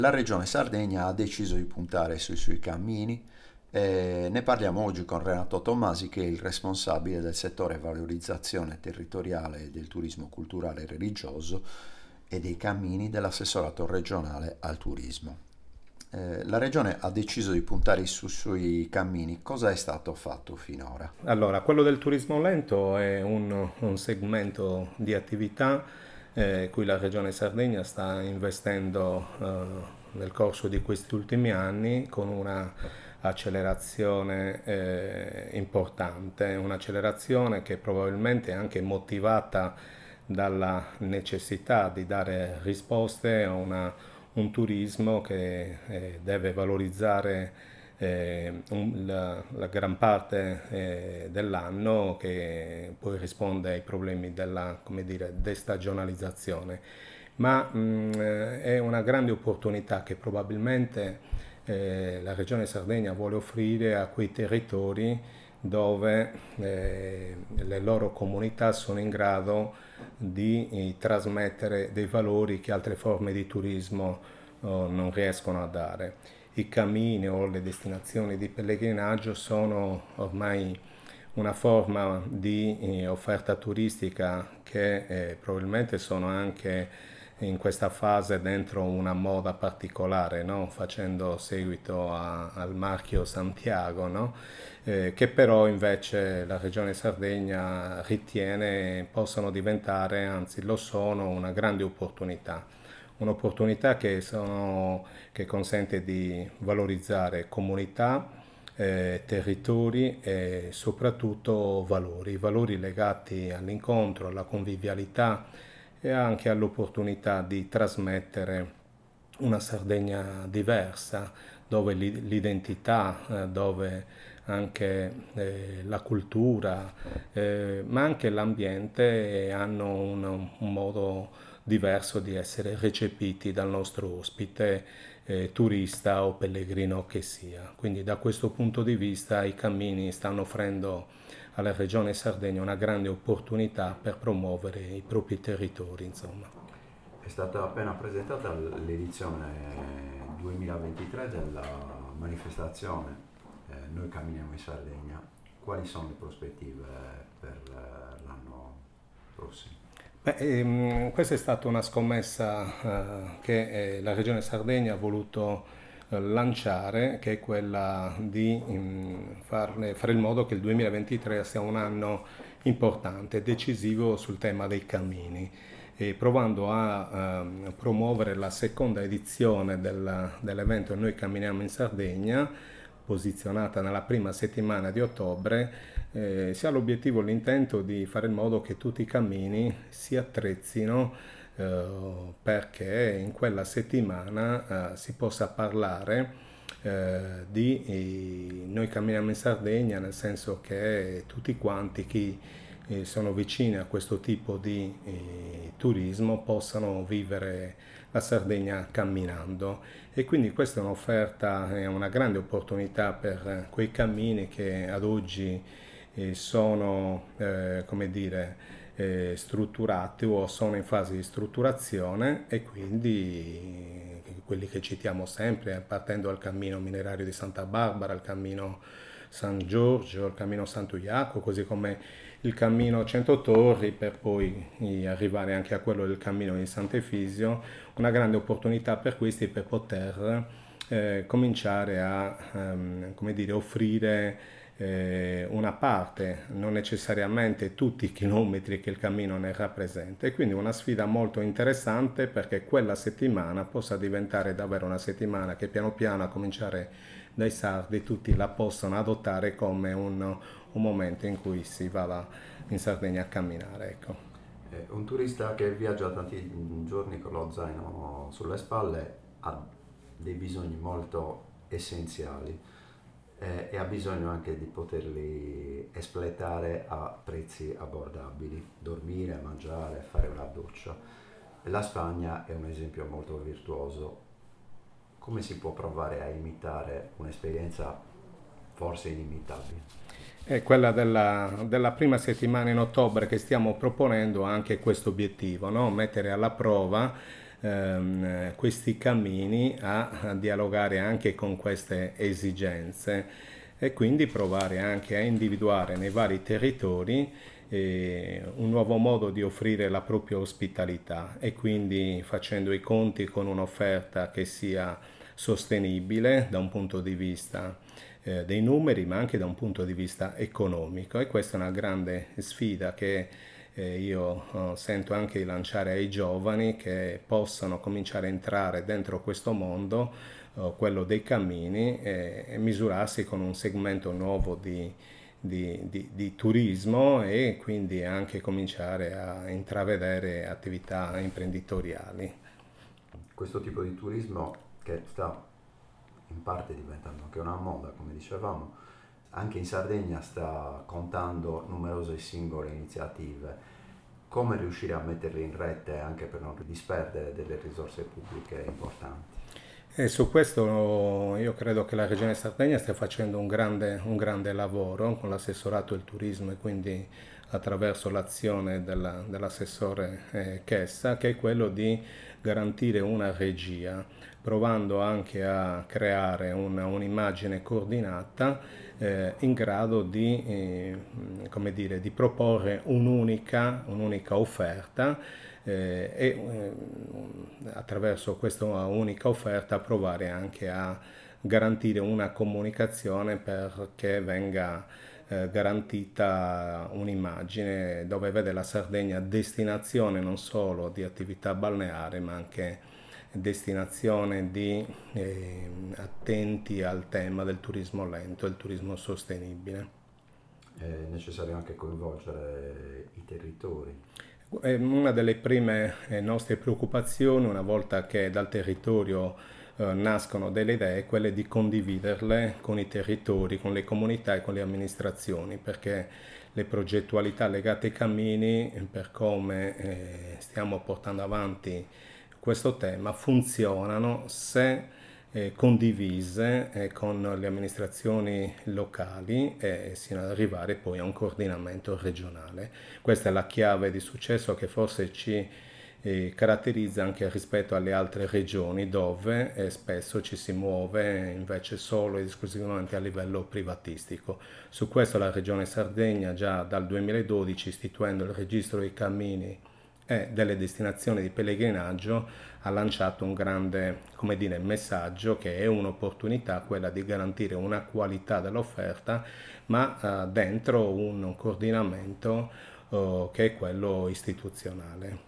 La Regione Sardegna ha deciso di puntare sui suoi cammini e ne parliamo oggi con Renato Tommasi, che è il responsabile del settore valorizzazione territoriale del turismo culturale e religioso e dei cammini dell'assessorato regionale al turismo. La Regione ha deciso di puntare sui suoi cammini. Cosa è stato fatto finora? Allora, quello del turismo lento è un segmento di attività cui la Regione Sardegna sta investendo nel corso di questi ultimi anni con una accelerazione importante, un'accelerazione che probabilmente è anche motivata dalla necessità di dare risposte a un turismo che deve valorizzare la gran parte dell'anno, che poi risponde ai problemi della, come dire, destagionalizzazione. Ma è una grande opportunità che probabilmente la Regione Sardegna vuole offrire a quei territori dove le loro comunità sono in grado di trasmettere dei valori che altre forme di turismo non riescono a dare. I cammini o le destinazioni di pellegrinaggio sono ormai una forma di offerta turistica che probabilmente sono anche in questa fase dentro una moda particolare, no? Facendo seguito al marchio Santiago, no? Che però invece la Regione Sardegna ritiene possano diventare, anzi lo sono, una grande opportunità. Un'opportunità che consente di valorizzare comunità, territori e soprattutto valori legati all'incontro, alla convivialità e anche all'opportunità di trasmettere una Sardegna diversa, dove l'identità, dove anche la cultura, ma anche l'ambiente hanno un modo diverso di essere recepiti dal nostro ospite, turista o pellegrino che sia. Quindi da questo punto di vista i cammini stanno offrendo alla Regione Sardegna una grande opportunità per promuovere i propri territori, insomma. È stata appena presentata l'edizione 2023 della manifestazione Noi camminiamo in Sardegna. Quali sono le prospettive per l'anno prossimo? Beh, questa è stata una scommessa che la Regione Sardegna ha voluto lanciare, che è quella di fare in modo che il 2023 sia un anno importante, decisivo sul tema dei cammini, e provando a promuovere la seconda edizione dell'evento Noi camminiamo in Sardegna, posizionata nella prima settimana di ottobre. Si ha l'obiettivo, l'intento di fare in modo che tutti i cammini si attrezzino perché in quella settimana si possa parlare di Noi camminiamo in Sardegna, nel senso che tutti quanti chi sono vicini a questo tipo di turismo possano vivere la Sardegna camminando, e quindi questa è un'offerta, è una grande opportunità per quei cammini che ad oggi sono, come dire, strutturati o sono in fase di strutturazione, e quindi quelli che citiamo sempre, partendo dal cammino minerario di Santa Barbara, il cammino San Giorgio, il cammino Santo Iaco, così come il cammino Cento Torri, per poi arrivare anche a quello del cammino di Sant'Efisio. Una grande opportunità per questi, per poter cominciare a come dire, offrire una parte, non necessariamente tutti i chilometri che il cammino ne rappresenta, e quindi una sfida molto interessante perché quella settimana possa diventare davvero una settimana che piano piano, a cominciare dai sardi, tutti la possano adottare come un momento in cui si va in Sardegna a camminare, ecco. Un turista che viaggia tanti giorni con lo zaino sulle spalle ha dei bisogni molto essenziali e ha bisogno anche di poterli espletare a prezzi abbordabili, dormire, mangiare, fare una doccia. La Spagna è un esempio molto virtuoso. Come si può provare a imitare un'esperienza forse inimitabile? È quella della prima settimana in ottobre che stiamo proponendo anche questo obiettivo, no? Mettere alla prova questi cammini a dialogare anche con queste esigenze e quindi provare anche a individuare nei vari territori un nuovo modo di offrire la propria ospitalità e quindi facendo i conti con un'offerta che sia sostenibile da un punto di vista dei numeri, ma anche da un punto di vista economico. E questa è una grande sfida che io sento anche di lanciare ai giovani che possano cominciare a entrare dentro questo mondo, quello dei cammini, e misurarsi con un segmento nuovo di turismo e quindi anche cominciare a intravedere attività imprenditoriali. Questo tipo di turismo che sta in parte diventando anche una moda, come dicevamo, anche in Sardegna sta contando numerose singole iniziative. Come riuscire a metterle in rete anche per non disperdere delle risorse pubbliche importanti? E su questo io credo che la Regione Sardegna stia facendo un grande lavoro con l'assessorato del turismo e quindi attraverso l'azione dell'assessore Chessa, che è quello di garantire una regia, provando anche a creare un'immagine coordinata in grado come dire, di proporre un'unica offerta attraverso questa unica offerta provare anche a garantire una comunicazione perché venga garantita un'immagine dove vede la Sardegna destinazione non solo di attività balneare ma anche destinazione di attenti al tema del turismo lento e il turismo sostenibile. È necessario anche coinvolgere i territori. Una delle prime nostre preoccupazioni, una volta che dal territorio nascono delle idee, è quella di condividerle con i territori, con le comunità e con le amministrazioni, perché le progettualità legate ai cammini, per come stiamo portando avanti questo tema, funzionano se condivise con le amministrazioni locali sino ad arrivare poi a un coordinamento regionale. Questa è la chiave di successo che forse ci caratterizza anche rispetto alle altre regioni dove spesso ci si muove invece solo ed esclusivamente a livello privatistico. Su questo la Regione Sardegna già dal 2012, istituendo il registro dei cammini e delle destinazioni di pellegrinaggio, ha lanciato un grande, come dire, messaggio che è un'opportunità, quella di garantire una qualità dell'offerta, ma dentro un coordinamento che è quello istituzionale.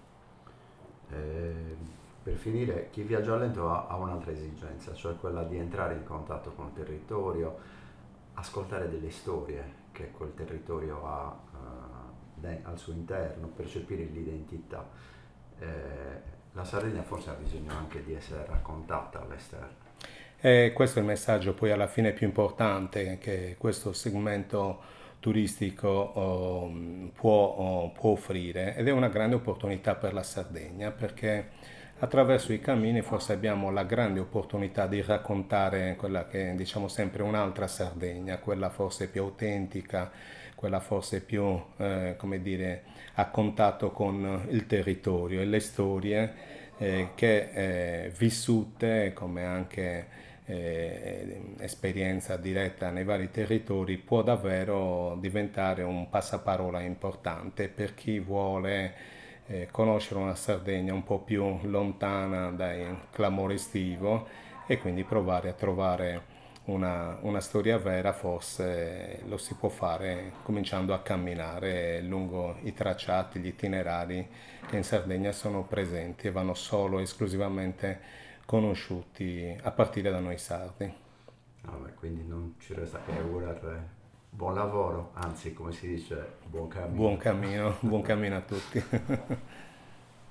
Per finire, chi viaggia a lento ha un'altra esigenza, cioè quella di entrare in contatto con il territorio, ascoltare delle storie che quel territorio ha al suo interno, percepire l'identità. La Sardegna forse ha bisogno anche di essere raccontata all'esterno. E questo è il messaggio poi alla fine più importante che questo segmento turistico può offrire, ed è una grande opportunità per la Sardegna perché attraverso i cammini forse abbiamo la grande opportunità di raccontare quella che diciamo sempre un'altra Sardegna, quella forse più autentica, quella forse più come dire, a contatto con il territorio e le storie che vissute come anche esperienza diretta nei vari territori può davvero diventare un passaparola importante per chi vuole conoscere una Sardegna un po' più lontana dal clamore estivo e quindi provare a trovare una storia vera. Forse lo si può fare cominciando a camminare lungo i tracciati, gli itinerari che in Sardegna sono presenti e vanno solo e esclusivamente conosciuti a partire da noi sardi. Vabbè, quindi non ci resta che augurare buon lavoro, anzi come si dice buon cammino. Buon cammino a tutti.